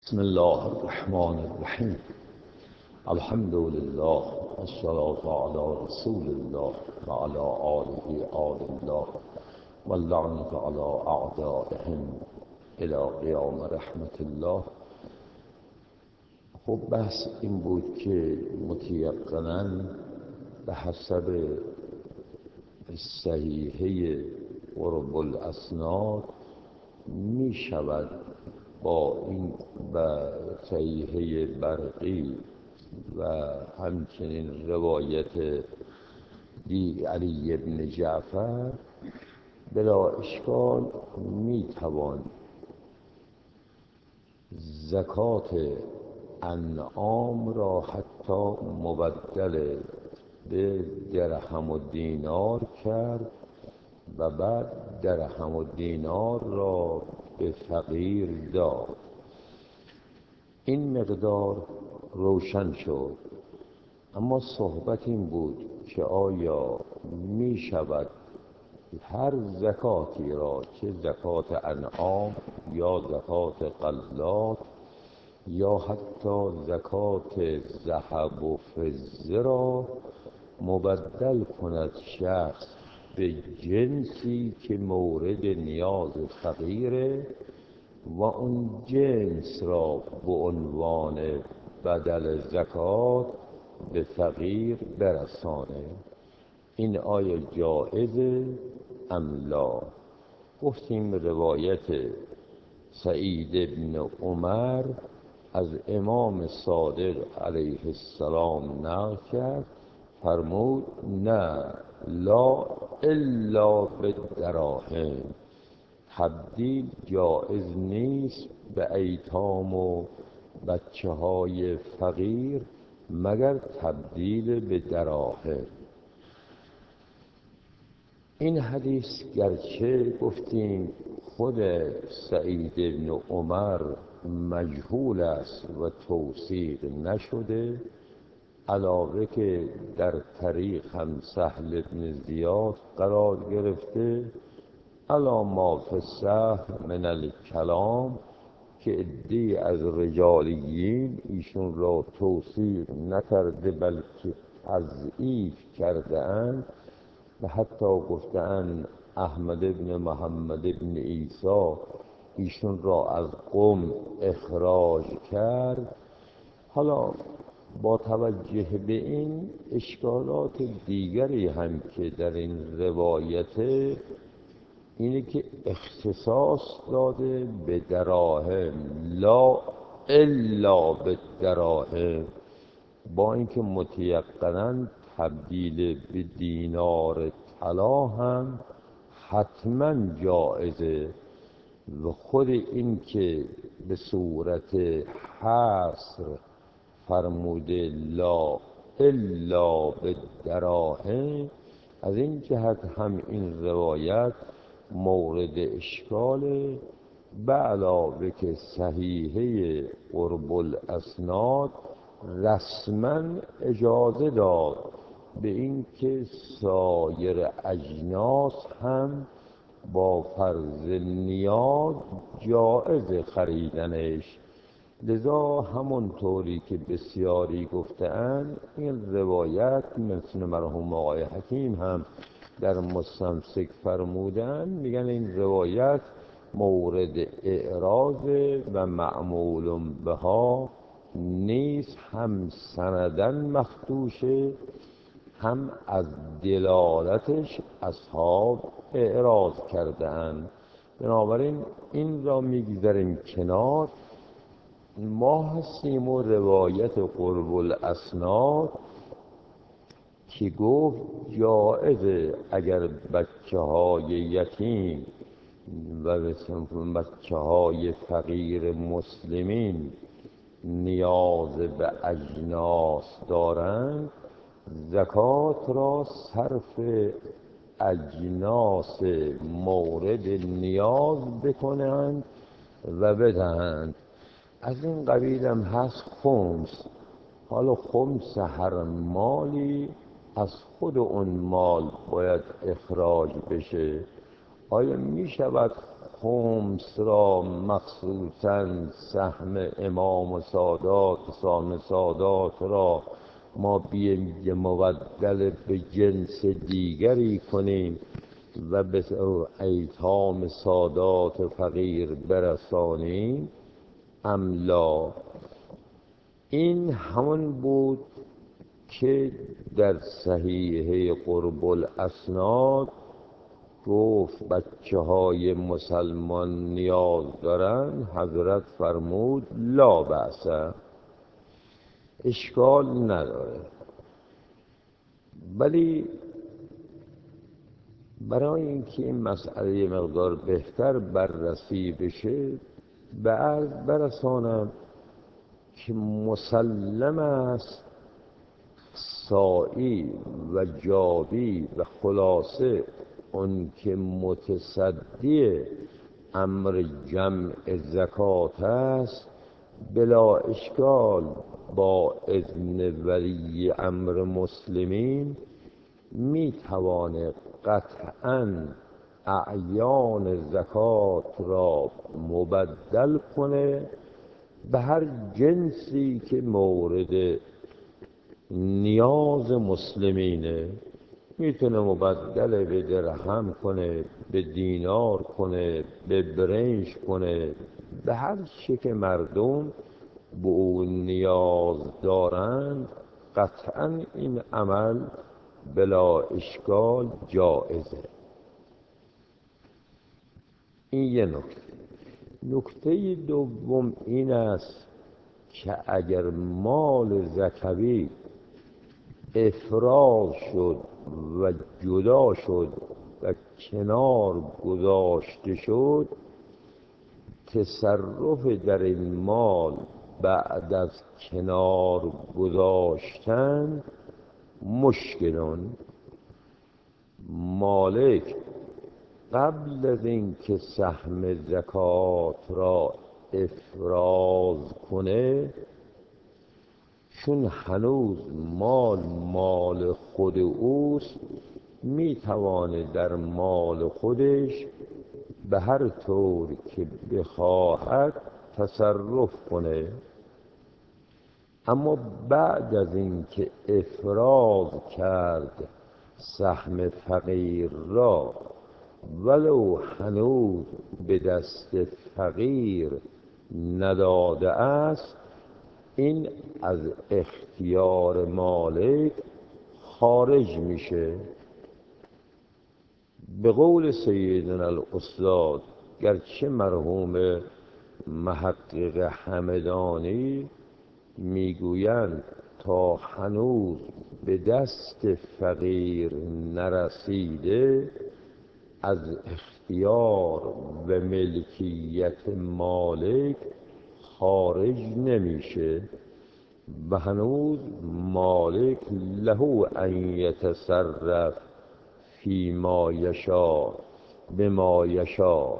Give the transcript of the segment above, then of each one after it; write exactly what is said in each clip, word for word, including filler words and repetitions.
بسم الله الرحمن الرحیم. الحمد لله والصلاة على رسول الله وعلى آله آل الله واللعنة على أعدائهم إلى قیام رحمت الله. خب بحث این بود که متیقناً به حسب صحیحه قرب الاسناد می شود با این و صحیحه برقی و همچنین روایت دی علی بن جعفر بلا اشکال می توان زکات انعام را حتی مبدل به درهم و دینار کرد و بعد درهم و دینار را به فقیر داد. این مقدار روشن شد، اما صحبت این بود که آیا می شود هر زکاتی را، چه زکات انعام یا زکات غلات یا حتی زکات ذهب و فضه را مبدل کند شخص به جنسی که مورد نیاز فقیره و اون جنس را به عنوان بدل زکات به فقیر برسانه؟ این آیا جائزه ام لا؟ گفتیم روایت سعید بن عمر از امام صادق علیه السلام نقل کرد، فرمود نه لا الا بالدراهم، تبدیل جائز نیست به ایتام و بچه های فقیر مگر تبدیل به دراهم. این حدیث گرچه گفتیم خود سعید بن عمر مجهول است و توثیق نشده، علاوه که در طریق هم سهل بن زیاد قرار گرفته، علا ما فی الصحن من الکلام که عده‌ای از رجالیین ایشون را توثیق نکرده بلکه تضعیف کرده اند و حتی گفتند احمد بن محمد بن عیسی ایشون را از قم اخراج کرد. حالا با توجه به این اشکالات دیگری هم که در این روایت اینه که اختصاص داده به دراهم، لا الا به دراهم، با اینکه متیقناً تبدیل به دینار طلا هم حتما جائزه و خود این که به صورت حصر فرموده لا الا بالدراهم، از این جهت هم این روایت مورد اشکاله، به علاوه که صحیحه قرب الاسناد رسما اجازه داد به این که سایر اجناس هم با فرض نیاز جائز خریدنش. لذا همونطوری که بسیاری گفته‌اند این روایت مثل مرحوم آقای حکیم هم در مستمسک فرمودن، میگن این روایت مورد اعراض و معمول بها نیست، هم سندن مخدوشه هم از دلالتش اصحاب اعراض کرده اند. بنابراین این را میگذاریم کنار. ما هستیم و روایت قرب الاسناد که گفت جائزه اگر بچه های یتیم و بچه های فقیر مسلمین نیاز به اجناس دارند، زکات را صرف اجناس مورد نیاز بکنند و بدهند. از این قبیل هم هست خمس. حالا خمس هر مالی از خود اون مال باید اخراج بشه. آیا می شود خمس را مخصوصاً سهم امام و سادات سام سادات را ما بییم یه مبدل به جنس دیگری کنیم و به ایتام سادات فقیر برسانیم املا. این همون بود که در صحیحه قرب الاسناد گفت بچه های مسلمان نیاز دارن، حضرت فرمود لا بأس، اشکال نداره. ولی برای اینکه این مسئله یه مقدار بهتر بررسی بشه به عرض برسانم که مسلم است سائی و جابی و خلاصه اون که متصدی امر جمع زکات است بلا اشکال با اذن ولی امر مسلمین می تواند قطعاً اعیان زکات را مبدل کنه به هر جنسی که مورد نیاز مسلمینه. میتونه مبدل به درهم کنه، به دینار کنه، به برنج کنه، به هر چی که مردم به اون نیاز دارند قطعا این عمل بلا اشکال جائزه. این یه نکته. نکته دوم این است که اگر مال زکوی افراز شد و جدا شد و کنار گذاشته شد، تصرف در این مال بعد از کنار گذاشتن مشکلون. مالک قبل از اینکه سهم زکات را افراز کنه، چون هنوز مال مال خود اوست، میتوانه در مال خودش به هر طور که بخواهد تصرف کنه. اما بعد از اینکه افراز کرد سهم فقیر را، ولو هنوز به دست فقیر نداده است، این از اختیار مالک خارج میشه. به قول سیدنا الاستاد گرچه مرحوم محقق همدانی میگویند تا هنوز به دست فقیر نرسیده از اختیار و ملکیت مالک خارج نمیشه و هنوز مالک له ان یتصرف فی ما یشاء بما یشاء.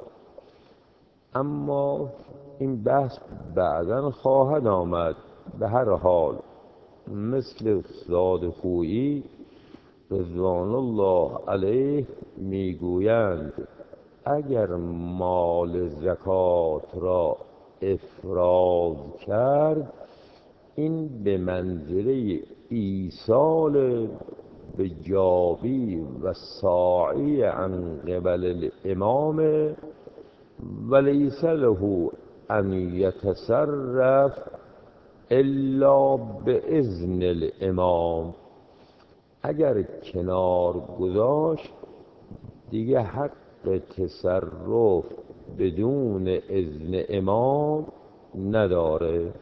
اما این بحث بعداً خواهد آمد. به هر حال مثل استاد خویی رضوان الله علیه میگویند اگر مال زکات را افراز کرد، این به منزله ایصال به جابی و ساعی عن قبل الامام ولیس له ان یتصرف الا باذن الامام. اگر کنار گذاشت دیگه حق تصرف بدون اذن امام نداره.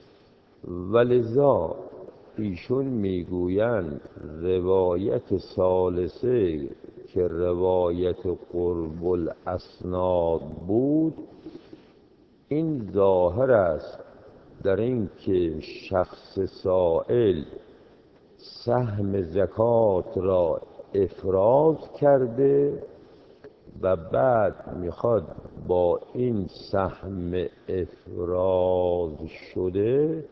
ولذا ایشون میگویند روایت ثالثه که روایت قرب الاسناد بود، این ظاهر است در این که شخص سائل سهم زکات را افراز کرده و بعد میخواد با این سهم افراز شده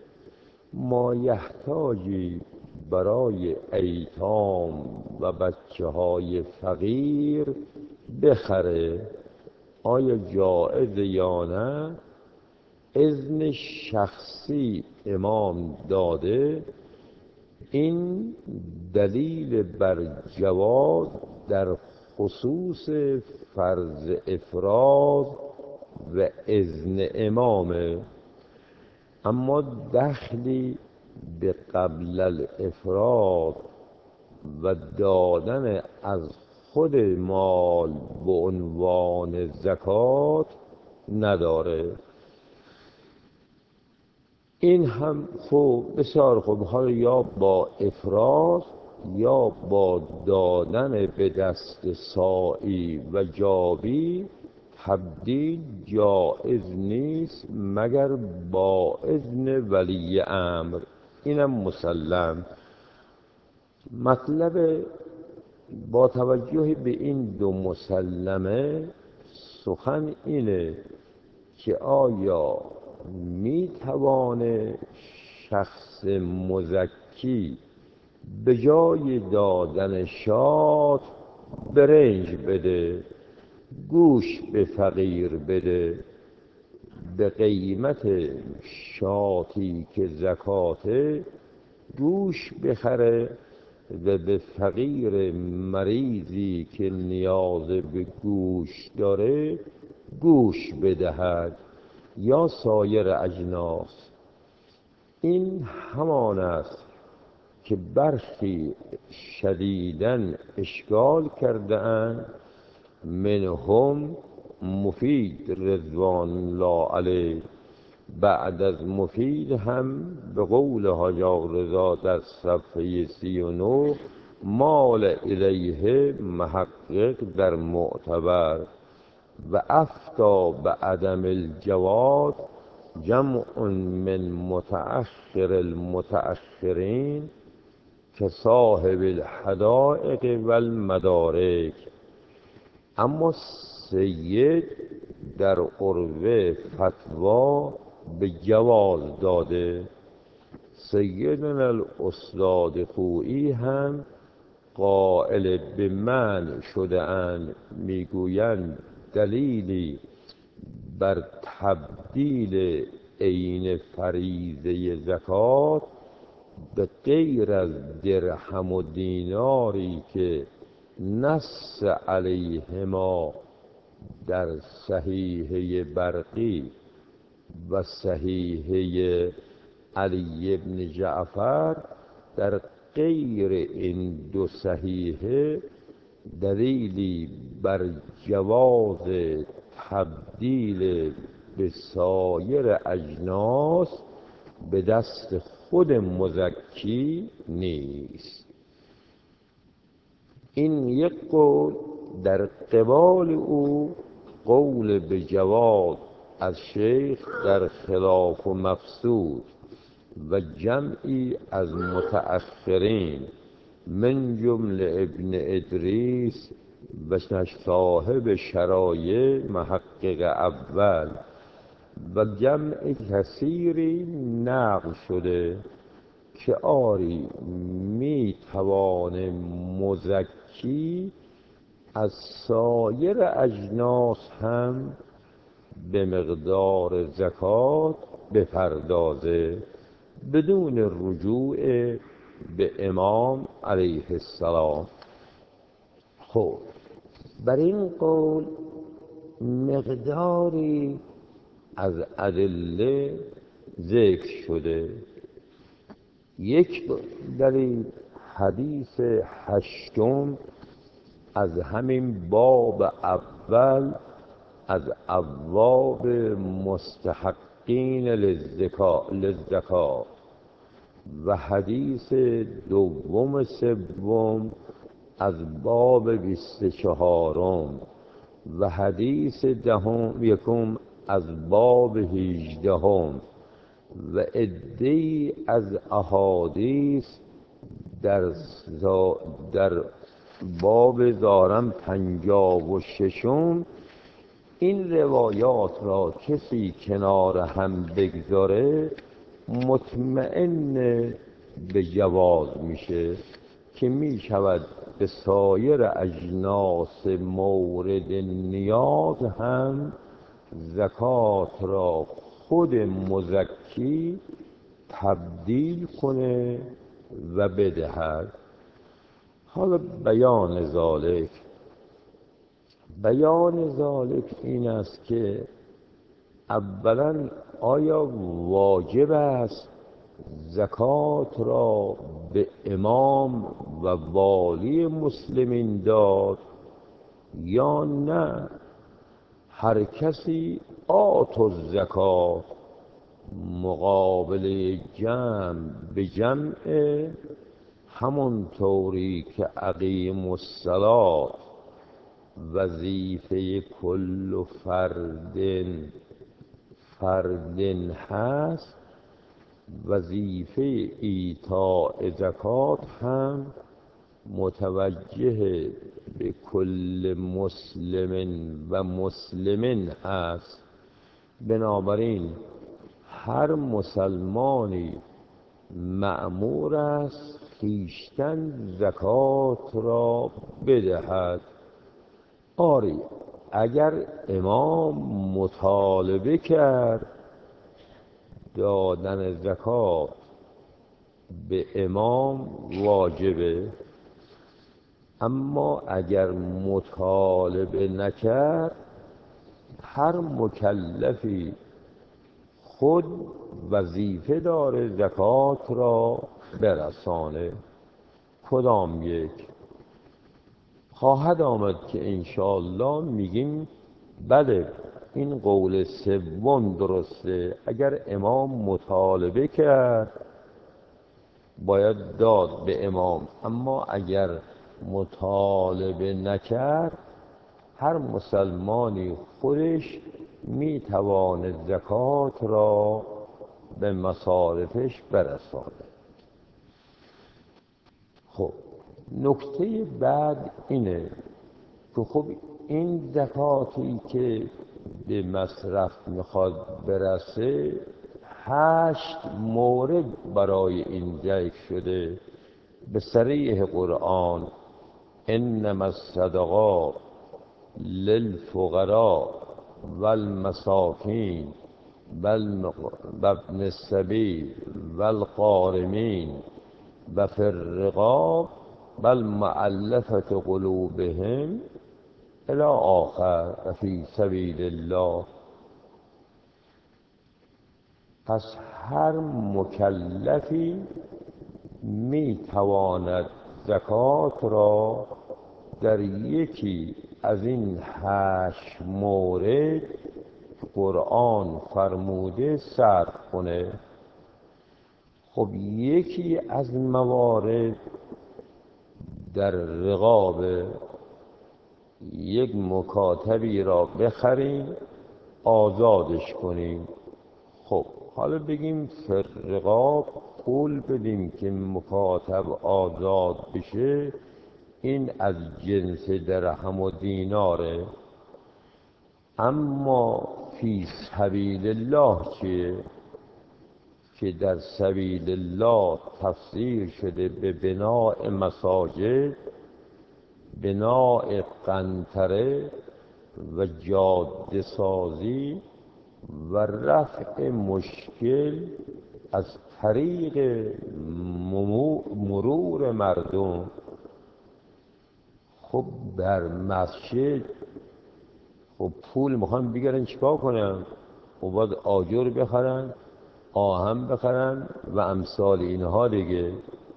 مایحتاجی برای ایتام و بچه های فقیر بخره. آیا جایز یا نه؟ اذن شخصی امام داده، این دلیل بر جواز در خصوص فرض افراد و اذن امامه، اما دخلی به قبل الافراد و دادن از خود مال به عنوان زکات نداره. این هم خوب، بسیار خوب، حالا یا با افراد یا با دادن به دست سائی و جابی تبدیل جائز نیست مگر با اذن ولی امر. اینم مسلم. مطلب با توجه به این دو مسلمه سخن اینه که آیا می توانه شخص مزکی به جای دادن شات برنج بده، گوش به فقیر بده، به قیمت شاتی که زکاته گوش بخره و به فقیر مریضی که نیاز به گوش داره گوش بدهد یا سایر اجناس. این همان است که برخی شدیداً اشکال کرده اند، منهم مفید رضوان الله علیه. بعد از مفید هم به قول حاج آقارضا در صفحه سی و نه مال الیه محقق در معتبر و افتا به عدم الجواز جمع من متأخر المتأخرین که صاحب الحدائق و المدارک. اما سید در عروه فتوا به جواز داده. سیدنا الاستاد خویی هم قائل به منع شده اند، میگویند دلیلی بر تبدیل عین فریضه زکات به غیر از درهم و دیناری که نص علیهما در صحیحه برقی و صحیحه علی بن جعفر، در غیر این دو صحیحه دلیلی بر جواز تبدیل به سایر اجناس به دست خود مزکی نیست. این یک قول. در قبال او قول به جواز از شیخ در خلاف و مفسود و جمعی از متأخرین من جمله ابن ادریس و صاحب شرایع محقق اول و جمع کثیری نقل شده که آری می توان مزکی از سایر اجناس هم به مقدار زکات بپردازه بدون رجوع به امام علیه السلام. خب بر این قول مقداری از ادله ذکر شده. یک دلیل حدیث هشتم از همین باب اول از ابواب مستحقین للزکاة و حدیث دوم سوم از باب بیست و چهارم و حدیث دهم یکم از باب هیجدهم و عده‌ای از احادیث در در باب دارم پنجاه و ششم. این روایات را کسی کنار هم بگذاره مطمئن به جواز میشه که می شود به سایر اجناس مورد نیاز هم زکات را خود مزکی تبدیل کنه و بدهد. حالا بیان ذالک بیان ذالک این است که اولا آیا واجب است زکات را به امام و والی مسلمین داد یا نه هر کسی آت الزکات مقابل جمع به جمع، همون طوری که اقیم الصلاة وظیفه کل فرد فرد هست، وظیفه ایتاء زکات هم متوجه به کل مسلم و مسلمین هست. بنابراین هر مسلمانی مأمور است خویشتن زکات را بدهد. آری اگر امام مطالبه کرد دادن زکات به امام واجبه، اما اگر مطالبه نکرد هر مکلفی خود وظیفه داره زکات را برسانه. کدام یک؟ خواهد آمد که انشاءالله میگیم بله این قول سوم درسته، اگر امام مطالبه کرد باید داد به امام، اما اگر مطالبه نکرد هر مسلمانی خودش میتواند زکات را به مصارفش برساند. خب نکته بعد اینه که خب این زکاتی که به مصرف میخواد برسه هشت مورد برای این ذکر شده به صریح قرآن: انما الصدقات للفقراء والمساکین وابن السبیل والغارمین و فی الرقاب والمؤلفة قلوبهم الی آخر و فی سبیل الله. پس هر مکلفی می تواند زکات را در یکی از این هشت مورد قرآن فرموده صرف کنه. خب یکی از موارد در رقاب، یک مکاتبی را بخریم آزادش کنیم. خب حالا بگیم فی الرقاب پول بدیم که مکاتب آزاد بشه، این از جنس درهم و دیناره. اما فی سبیل الله چیه؟ که در سبیل الله تفسیر شده به بناء مساجد، بناء قنطره و جاده سازی و رفع مشکل از طریق مرور مردم. خب در مسجد خب پول میخوان بگیرن چیکار کنن؟ خب باید آجر بخرن، آهن بخرن و امثال اینها دیگه.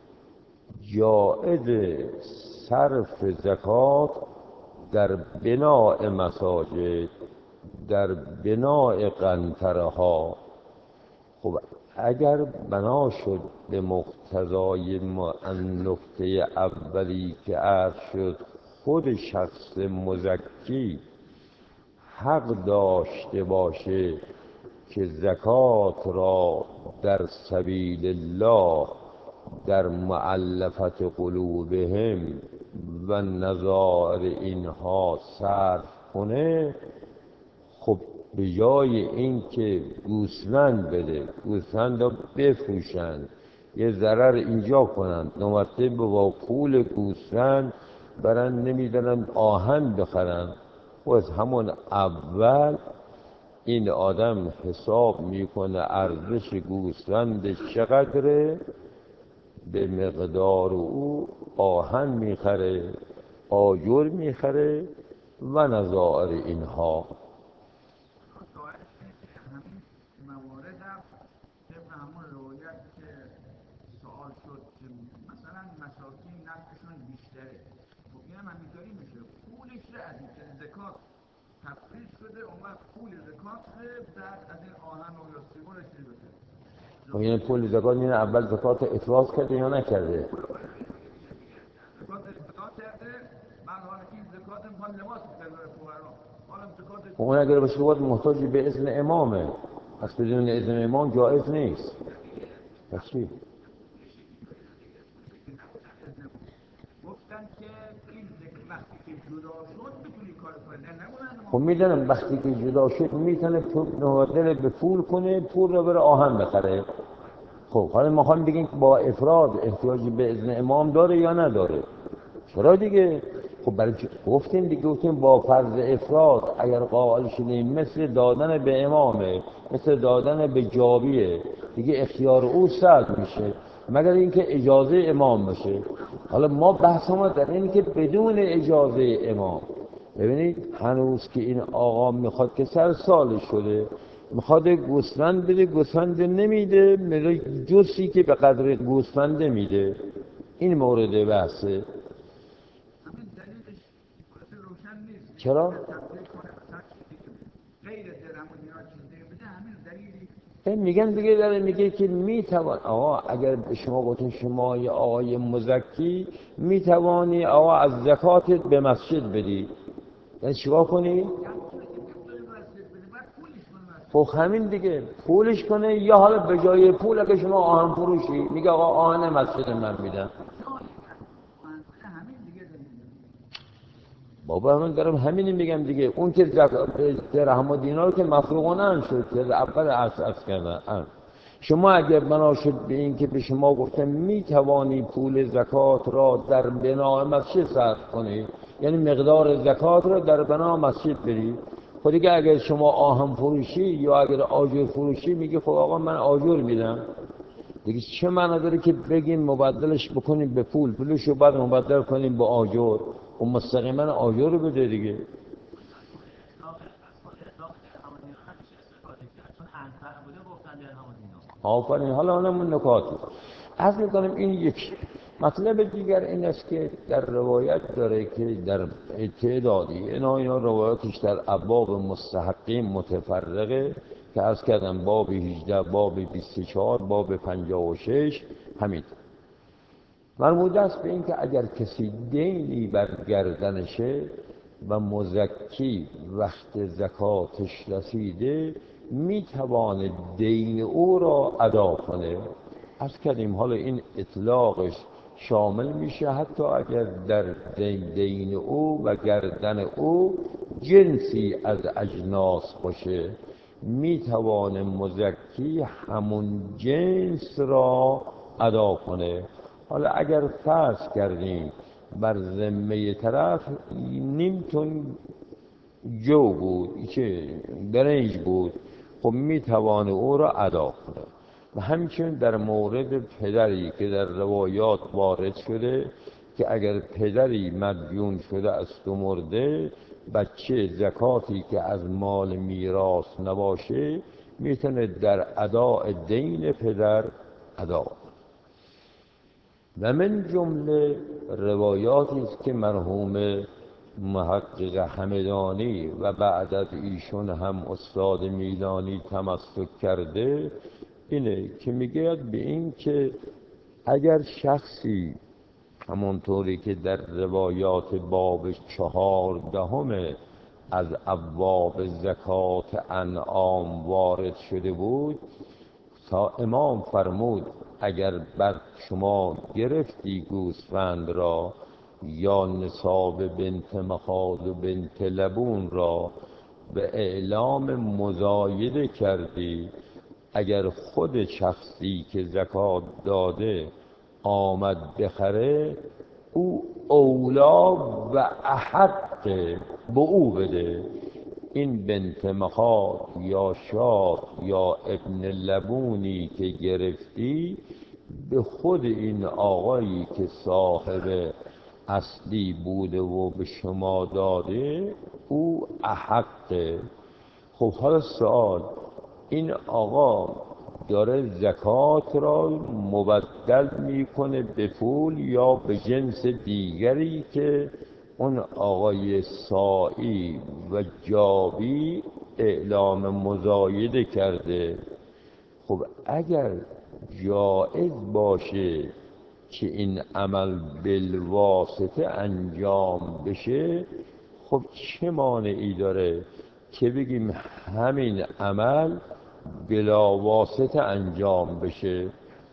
جایز صرف زکات در بناء مساجد، در بناء قنطره ها. خب اگر بنا شد به مقتضای نکته اولی که عرض شد خود شخص مزکی حق داشته باشه که زکات را در سبیل الله در مؤلفت قلوبهم و نظائر اینها صرف کنه، خب به جای این که گوسفند بده، گوسفند را بفروشند یه ضرر اینجا کنن، دو مرتبه با پول گوسفند برن نمیدونن آهن بخرن. و از همون اول این آدم حساب میکنه ارزش گوسفند چقدره، به مقدار او آهن میخره، آجر میخره و نظائر اینها. همین موارد هم طبق همون روایت که سوال شد که مثلا مساکین نفعشون بیشتره، خب این هم همینطوری میشه، پولش از این زکات تفریض شده، اون وقت پول زکات بعد از این آهن و یا سیگارش بده. خب این پول زکات این اول زکات افراز کرده یا نکرده؟ زکات افراز کرده، بعد حالا این زکات مال لباس می‌خره فقرا. حالا زکات اون اگر باشه باید محتاج به اذن امامه، پس بدون اذن امام جایز نیست. پس چی؟ گفتن که این وقتی که جدا شد میتونی کار کنه، نمونن. خب میدونم وقتی که جدا شد میتونه نهادل به پول کنه، پول رو بره آهن بخره. خب حالا ما خواهیم بگیم که با افراد احتیاجی به اذن امام داره یا نداره؟ چرا دیگه؟ خب برای چی گفتیم دیگه؟ گفتیم با فرض افراد اگر قائل شدیم مثل دادن به امامه، مثل دادن به جابیه، دیگه اختیار او سلب میشه مگر اینکه اجازه امام باشه. حالا ما بحث ما در اینه که بدون اجازه امام. ببینید هنوز که این آقا میخواد که سر سالش شده، میخواد گوسفند بده، گوسفند نمیده، میره جسی که به قدر گوسفند میده. این مورد بحثه. همین دلیلش روشن نیست. چرا؟ تبدیل کنه مثلا غیر درهم و دینار چیزی بده، همین دلیلی. این میگن دیگه داره میگه که میتوان آقا اگر به شما گفتن شما یه آقای مزکی میتوانی آقا از زکاتت به مسجد بدی، یعنی چیکار کنی؟ خب همین دیگه پولش کنه، یا حالا به جای پول اگه شما آهن فروشی میگه آقا آهن مسجد من میدم. بابا من دارم همینی میگم دیگه. اون که درهم و دینار که مفروغانه شد که اول عرض عرض کردن. شما اگر بنا شد به این که به شما گفتم میتوانی پول زکات را در بنا مسجد صرف کنی، یعنی مقدار زکات را در بنا مسجد بدی، خود دیگه اگر شما آهن فروشی یا اگر آجر فروشی میگه خب آقا من آجر میدم دیگه، چه معنی داره که بگیم مبدلش بکنیم به پول، پولش رو بعد مبدل کنیم به آجر و مستقیما آجر رو بده دیگه. آفرین. حالا اونم نکاتی عرض میکنم. این یک مطلب دیگر این است که در روایت داره که در تعدادی اینا اینا روایاتش در ابواب مستحقین متفرقه که عرض کردم باب هجده، باب بیست و چهار، باب پنجاه و شش. همین مربوط است به این که اگر کسی دینی بر گردنشه و مزکی وقت زکاتش رسیده میتواند دین او را ادا کنه. عرض کردیم حالا این اطلاقش شامل میشه حتی اگر در دین او و گردن او جنسی از اجناس باشه، میتوانه مزکی همون جنس را ادا کنه. حالا اگر فرض کردیم بر ذمه طرف نیم تن جو بود که برنج بود، خب میتوانه او را ادا کنه. و همچنین در مورد پدری که در روایات وارد شده که اگر پدری مدیون شده است و مرده، بچه زکاتی که از مال میراث نباشه میتونه در اداء دین پدر ادا کنه. و من جمله روایاتی است که مرحوم محقق همدانی و بعد از ایشون هم استاد میلانی تمسک کرده اینه که میگه به این که اگر شخصی همونطوری که در روایات باب چهاردهم از ابواب زکات انعام وارد شده بود، تا امام فرمود اگر بر شما گرفتی گوسفند را یا نصاب بنت مخاض و بنت لبون را به اعلام مزایده کردی، اگر خود شخصی که زکات داده آمد بخره، او اولا و احق به او بده. این بنت مخاط یا شاد یا ابن لبونی که گرفتی، به خود این آقایی که صاحب اصلی بوده و به شما داده او احقه. خب حالا سوال، این آقا داره زکات را مبدل میکنه به پول یا به جنس دیگری که اون آقای سائی و جابی اعلام مزایده کرده؟ خب اگر جائز باشه که این عمل بالواسطه انجام بشه، خب چه مانعی داره که بگیم همین عمل بلا واسطه انجام بشه؟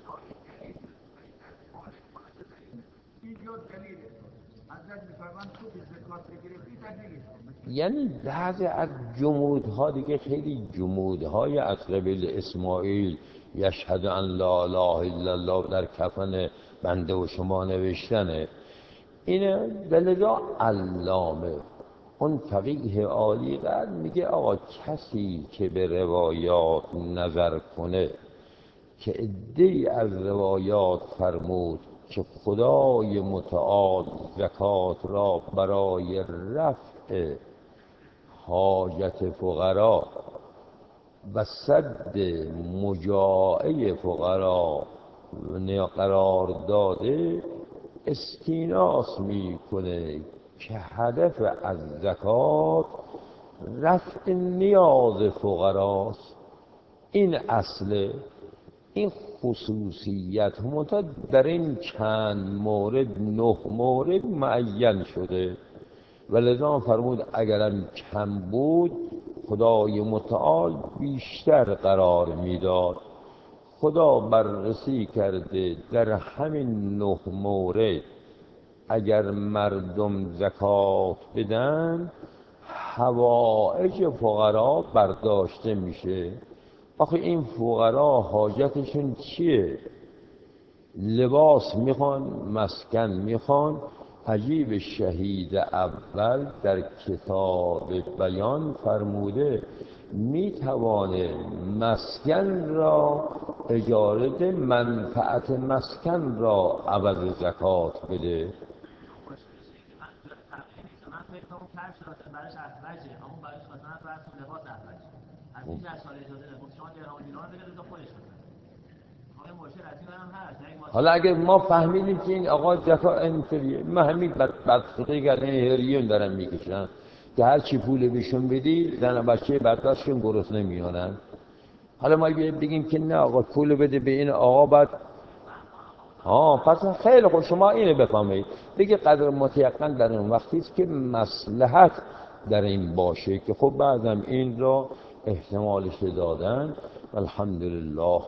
یعنی بعضی از جمودها دیگه خیلی جمودهای از قبیل اسماعیل یشهد ان لا اله الا الله در کفن بنده و شما نوشتنه. اینه دلدا علامه اون فقیه عالی قدر میگه آقا کسی که به روایات نظر کنه که عده‌ای از روایات فرمود که خدای متعال زکات را برای رفع حاجت فقرا و سد مجاعه فقرا قرار داده، استیناس میکنه که هدف از زکات رفع نیاز فقراست. این اصله، این خصوصیت منتها در این چند مورد نه مورد معین شده و لذا فرمود اگرم کم بود خدای متعال بیشتر قرار میداد. خدا بررسی کرده در همین نه مورد اگر مردم زکات بدن حوائج فقرا برداشته میشه. آخه این فقرا حاجتشون چیه؟ لباس میخوان، مسکن میخوان. عجیب شهید اول در کتاب بیان فرموده میتوانه مسکن را اجاره منفعت مسکن را عوض زکات بده. حالا اگر ما فهمیدیم که این آقا زکات اینطوریه، ما همین بدبختی که هریون دارن میکشن که هر چی پول بهشون بدی زن بچه بدبختشون گرسنه نمیانن. حالا ما بگیم که نه آقا پول بده به این آقا بعد ها پس خیلی خوب شما اینو بفهمید دیگه قدر متیقن در اون وقتی است که مصلحت در این باشه که خب بعدم این را احتمالش دادن. الحمدلله.